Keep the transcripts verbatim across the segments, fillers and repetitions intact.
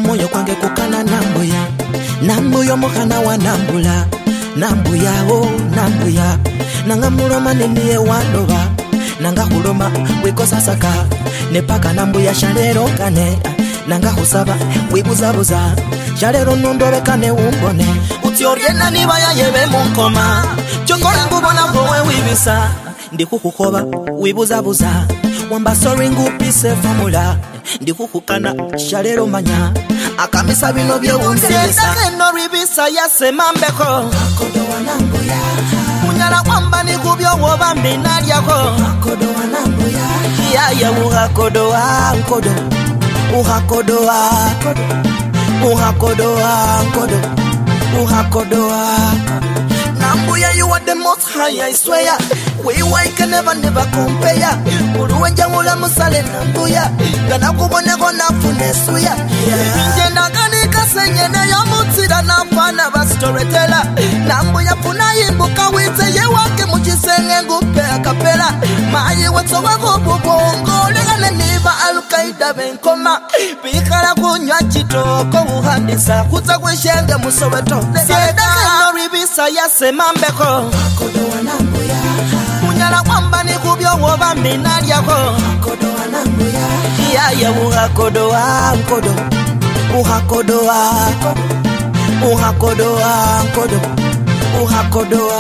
moyo kwange kukana nambuya nambuyo mukana wa nambula nambuya o nambuya nanga muloma niniye wandoba nanga huloma wikosa saka nepaka nambuya shalero kane nanga husaba wibuzabuza shalero nundobe kane umbone utioriena nibaya yebe munkoma chongora ngubona vowe wibisa ndikukukoba wibuzabuza wamba sorry ngupise formula ndikukukana shalero manya akamisa bino bye wungelesa no ribisa yasemambeko akodo wanambuya munyala kwamba nikubyo wobambi nalyako akodo wanambuya ya ya uhakodo ankodo uhakodo akodo uhakodo ankodo uhakodo nambuya you are the most high I swear we we can never never compare uruwenja mula musale nambuya gana kubone gona funesuya nje ndagani kasenye na ya mutsira na fana ba storyteller nambuya funa yimbuka witse ye wake mukisenge ngupe akapela maye wetso wako bubongo legane niba alkaida benkoma bikala kunywa kitoko uhandisa kutsa kwishenge musoweto seda no ribisa yasemambeko akodo wanambuya munyala kwamba nikubyo wobambi nalyako akodo wanambuya ya ya uhakodo ankodo uhakodo akodo uhakodo ankodo uhakodo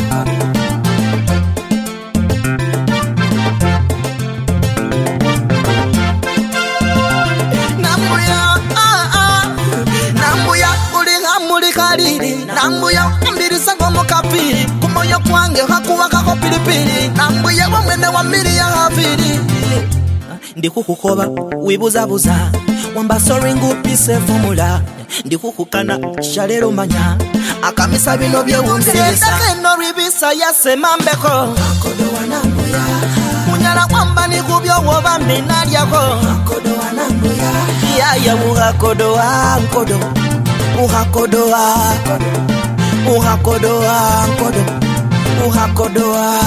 nambuya ah ah nambuya ulinga mulikalili nambuya mbirisa ngomo kapili kumoyo kwange hakuwa kako pilipili nambuya wamwene wa mili ya havili ndikukukoba wibuzabuza wamba sorry ngupise formula ndikukukana shalero manya akamisa bino bye wungelesa no ribisa yasemambeko akodo wanambuya munyala kwamba nikubyo wobambi nalyako akodo wanambuya ya ya uhakodo ankodo uhakodo akodo uhakodo ankodo uhakodo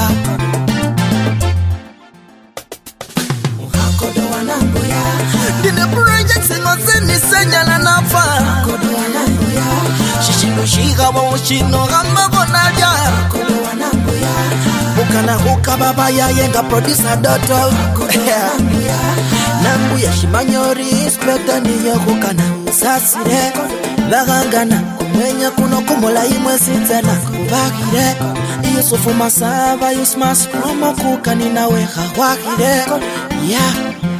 uhakodo wanambuya dine project ngozeni senyala nafa akodo wanambuya shishino shiga wa shino gamba bonalya akodo wanambuya ukana hukababa ya yenga producer doto wanambuya nambuya shimanyori inspector niyo hukana usasire bagangana kumenya kuno kumula imwe sitena kubakire Yusufu Masaba Yusmas promo kukani nawe hawakire yeah